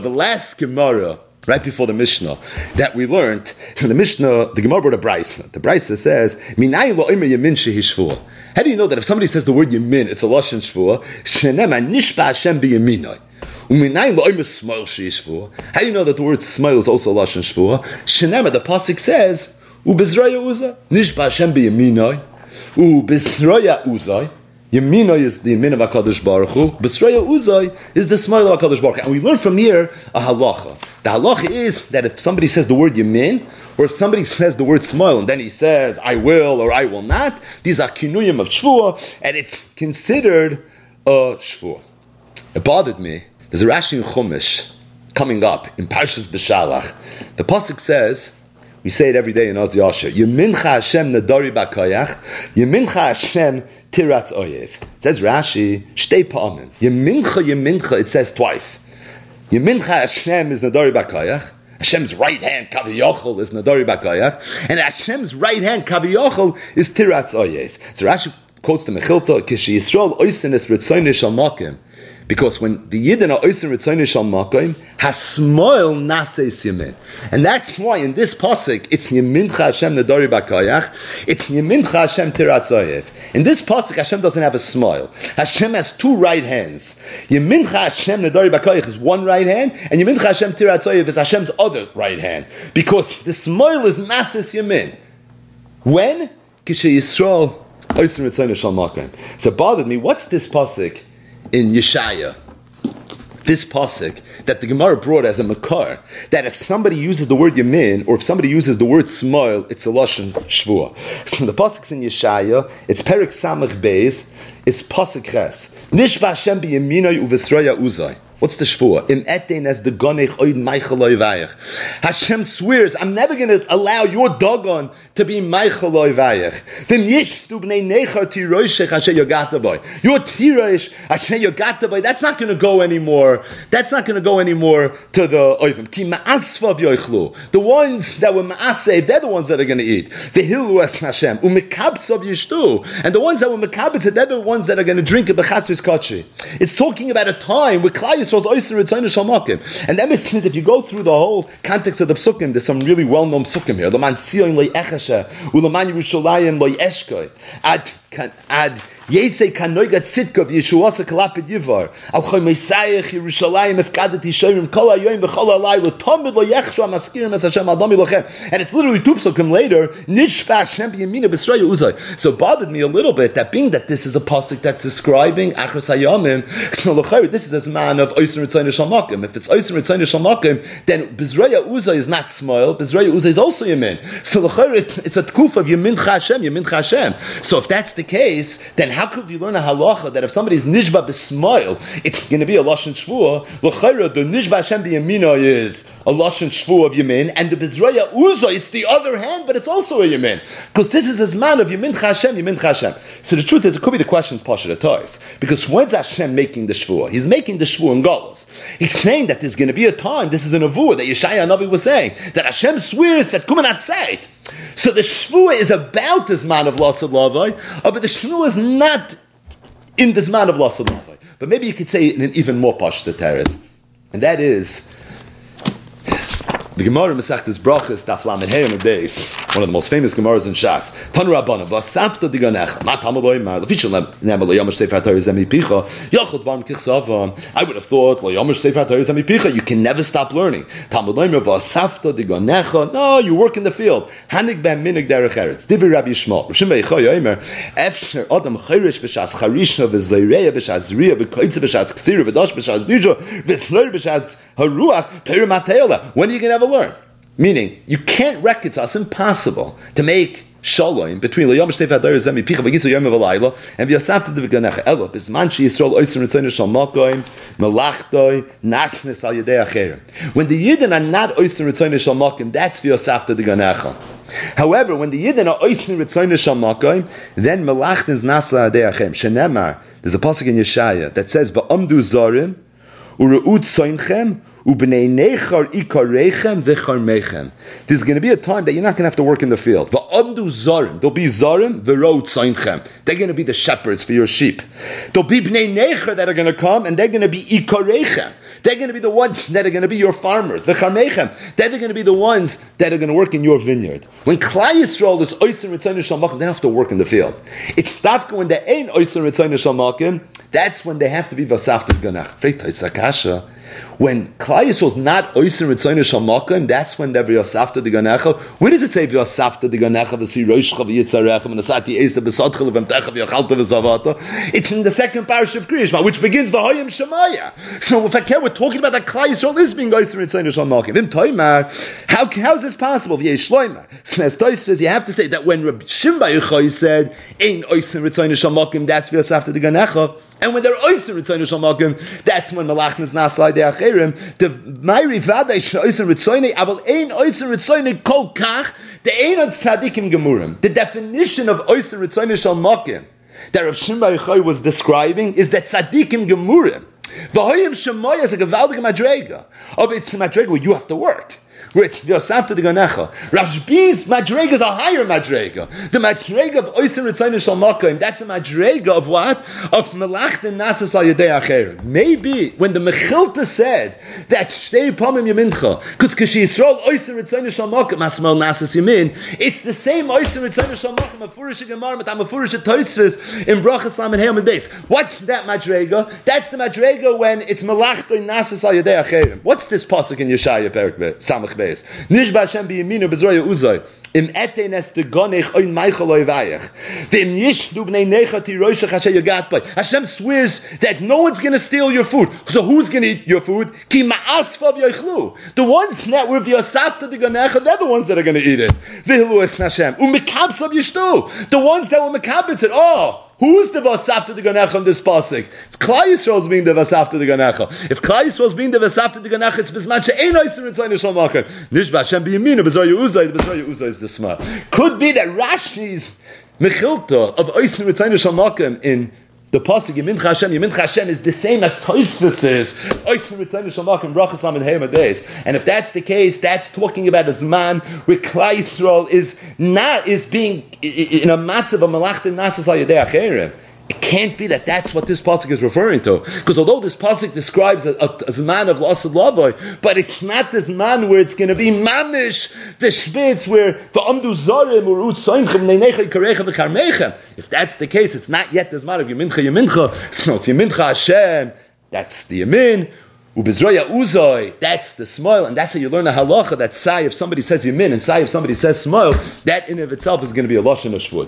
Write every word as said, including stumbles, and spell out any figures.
The last Gemara, right before the Mishnah, that we learned, so the Mishnah, the Gemara brought a Brisa. The Brisa says, Minayin lo omer yamin shehi shvua. How do you know that if somebody says the word yamin, it's a lashon shvua? Shenema nishba Hashem biyaminoi. Uminayin lo omer smoil shehi shvua. How do you know that the word smoil is also a lashon shvua? Shenema, the pasuk says, ubizraya uzay, nishba Hashem biyaminoi, ubizraya uzay. Yemina is the Yemin of HaKadosh Baruch Hu. B'sraya Uzay is the smile of HaKadosh Baruch Hu. And we learn from here a halacha. The halacha is that if somebody says the word Yemin, or if somebody says the word smile, and then he says, I will or I will not, these are kinuyim of shvuah, and it's considered a shvuah. It bothered me. There's a Rashi in Chumash coming up in Parshas B'Shalach. The pasuk says, we say it every day in Oz Yasher, Yemincha Hashem Nadari Bakayach, Yemincha Hashem Tiratz Oyev. It says Rashi, Shtei Pa'amim. Yemincha, Yemincha, it says twice. Yemincha Hashem is Nadari Bakayach. Hashem's right hand, Kaviyachol, is Nadari Bakayach. And Hashem's right hand, Kaviyachol, is Tiratz Oyev. So Rashi quotes the Mechilta, Kishi Yisrael Oysin es Ritzoyne Shal Makim. Because when the Yidden are Oysin Ritzoyne Shal Makim, Hasmoil Naseis Yemin. And that's why in this pasuk, it's Yemincha Hashem Nadari Bakayach, it's Yemincha Hashem Tiratz Oyev. In this pasuk, Hashem doesn't have a smile. Hashem has two right hands. Yemincha Hashem Nadari Bakayach is one right hand, and Yemincha Hashem Tiratz Oyev is Hashem's other right hand. Because the smile is Naseis Yemin. When? Kishe Yisrael Oysin Ritzoyne Shal Makim. So it bothered me, what's this pasuk in Yeshaya, this pasuk that the Gemara brought as a makar, that if somebody uses the word yamin, or if somebody uses the word smile, it's a lashon shvua. So the pasuk's in Yeshaya, it's Perek Samach Beis, it's pasuk ches. Nishba Hashem biyaminoi uvesraya uzay. What's the shvua? Im etein as the gonech oid meichel vayach. Hashem swears, I'm never going to allow your dogon to be meichel vayach. Vim yishtu bnei nechar tiroshech asher yogata boy. Your tirosh asher yogata boy. That's not going to go anymore. That's not going to go anymore to the oivim. Ki ma'asvav yoichlu. The ones that were ma'asev, they're the ones that are going to eat. Vehilu es Hashem. Umekabtzav yishtu. And the ones that were mekabtzav, they're the ones that are going to drink a bechatzis kachi. It's talking about a time where Klal Yisrael and that means if you go through the whole context of the psukim, there's some really well-known psukim here. L'man Tzion lo echasha, u'leman Yerushalayim lo yeshkoi. Ad ad Yetzei kanoiga tzitka v'yeshuasa kalapid yivar. Al choy meisayich Yerushalayim efkadet yishoyim kol hayoyim v'chol halay l'tomid lo yechshu amaskirim es Hashem adami lochem. And it's literally two psukim later, nishpa Hashem b'yamina b'sraya uzay. So it bothered me a little bit that being that this is a pasuk that's describing achros hayamim, so l'chayr, this is a man of oysin ritzayne shal makim. If it's oysin ritzayne shal makim, then b'sraya uzay is not smile, b'sraya uzay is also yamin. So l'chayr, it's, it's a tkuf of yamin Hashem, yamin Hashem. So if that's the case, then how could you learn a halacha that if somebody's nishba b'smoil, it's going to be a lashon shvua? L'chayra, the nishba Hashem b'yamina is a lashon shvua of yamin, and the b'zraya uza, it's the other hand, but it's also a yamin. Because this is a zman of yamin Hashem, yamin Hashem. So the truth is, it could be the question's pasha toys. Because when's Hashem making the shvua? He's making the shvua in Galus. He's saying that there's going to be a time, this is an avur that Yeshaya Navi was saying, that Hashem swears that kumanat sayit. So the shvua is about this man of Lasad Lavai, but the shvua is not in this man of Lasad Lavai. But maybe you could say it in an even more pashta teres, and that is the Gemara Masechtas Brachos Daf Lamed Hey on the days, one of the most famous Gemaras in Shas. Tanu Rabbana v'asafta diganecha ma tamaboy mar l'fichel ne'ema lo'yomer sefer HaTorah zemi picha yachol dvarim kichsavam. I would have thought lo'yomer sefer HaTorah zemi picha, you can never stop learning. Talmud lo'yomer v'asafta diganecha. No, you work in the field. Hanig ben minig derech eretz. Divrei Rabbi Yishmael. Rishon Beicha yomer efsher adam chayrish b'shas charishna v'zoyreya b'shas riya v'koitze b'shas ksira v'dash b'shas nidra v'slur b'shas haruach Torah mateila. When are you going to ever learn? Meaning, you can't reconcile. It's impossible to make shalom between L'yom Shtei V'Adar Zemi Picha V'Gisu Yom V'Layla and V'Yasafta D'V'Ganecha Elo B'Zman She'Yisrael Oysim Ritzoyne Shal Makoim Melachtoi Nasnes Al Yedei Acherim. When the Yidden are not Oysim Ritzoyne Shal Makoim, that's V'Yasafta D'Ganecha. However, when the Yidden are Oysim Ritzoyne Shal Makoim, then Melachtes Nasla Yedei Acherim. Shenemar, there's a pasuk in Yeshaya that says V'Amdu Zorim U'Re'ud Soinchem Ubnei nechar ikarechem v'charmechem. There's going to be a time that you're not going to have to work in the field. V'amdu zarim. There'll be zarim v'ro tzoinchem. They're going to be the shepherds for your sheep. There'll be bnei nechar that are going to come, and they're going to be ikarechem. They're going to be the ones that are going to be your farmers. V'charmechem. They're going to be the ones that are going to work in your vineyard. When Klal Yisrael is oiser ritzayne shel makom, they don't have to work in the field. It's dafka when they ain't oiser ritzayne shel makom. That's when they have to be vasafta ganach. Freit Isakasha. When Klal Yisrael is not oiser ritzayne shel makom, that's when they're vasafta ganecha. Where does it say vasafta ganecha v'si roishcha v'yitzarecha v'nasati esa b'sadcha v'vemtecha v'yachalta v'zavata? It's in the second parish of Kriyishma, which begins v'hoyim shemaya. So if I care, we're talking about that Klal Yisrael is being oiser ritzayne shel makom. V'im toimar, how how is this possible? V'yesh shloimar. So as Toys says, you have to say that when Rabbi Shimon bar Yochai said ein oiser ritzayne shel makom, that's vasafta ganecha. And when they're oiser ritzayne shel makom, that's when malachnas nasai de acherim. The Meiri Vadai oiser ritzayne, aval ein oiser ritzayne kol kach, the ein on tzadikim gemurim. The definition of oiser ritzayne shel makom that Rav Shimon bar Yochai was describing is that tzadikim gemurim. V'hoyim shemoya is a gevaldig madrega. Oh, it's a madrega where you have to work. Where it's Yosafta de Ganecha. Rashbi's madrega is a higher madrega. The madrega of Oiser Ritzayne Shel Makom, that's a madrega of what? Of Melach den Nasas al Yedei Acherim. Maybe when the Mechilta said that Shtei Pamim Yamincha, because Kashi Yisrael Oiser Ritzayne Shel Makom Asmal Nasas Yamin, it's the same Oiser Ritzayne Shel Makom Mefurish Gemara Matam Mefurish Toisvis in Brachas Lam and Heim Beis. What's that madrega? That's the madrega when it's Melach den Nasas al Yedei Acherim. What's this pasuk in Yeshaya Perek Samach? Nish b'Hashem b'yaminu b'zroya uzay im etenes de gonech oin meichel oivayach v'im yishdu b'nei necha tiroshach hashem yagat by. Hashem swears that no one's going to steal your food. So who's going to eat your food? Ki ma'asfav yoichlu. The ones that were v'yasafta de gonecha, they're the ones that are going to eat it. V'hilu es Hashem u'mekabtzav yishtu. The ones that were mekabtz it. Oh, who's the vasafta de ganecha on this pasuk? It's Klal Yisrael's being the vasafta de ganecha. If Klal Yisrael's being the vasafta de ganecha, it's bisman she'ein oiser ritzayne shel makom. Nish b'Hashem b'yaminu b'zroya uzay. The b'zroya uzay is the smart. Could be that Rashi's mechilta of oiser ritzayne shel makom in the pasuk Yemincha Hashem, Yemincha Hashem is the same as Tosfos is oiser ritzayne shel makom brachas lam and heim days. And if that's the case, that's talking about a zman where Klal Yisrael is not is being in a matzav of malach den nasas al yedei acherim. It can't be that that's what this pasuk is referring to. Because although this pasuk describes a, a, a zman of lasad lavoi, but it's not this man where it's going to be mamish, the shvitz, where v'amdu zarim or utzoinchem neinecha yikarecha v'karmechem. If that's the case, it's not yet the zman of Yemincha Yemincha. So it's Yemincha Hashem, that's the Yamin. Ubizroya uzoi, that's the smile, and that's how you learn a halacha, that sai if somebody says Yamin and sai if somebody says smile, that in of itself is going to be a lashon of shvut.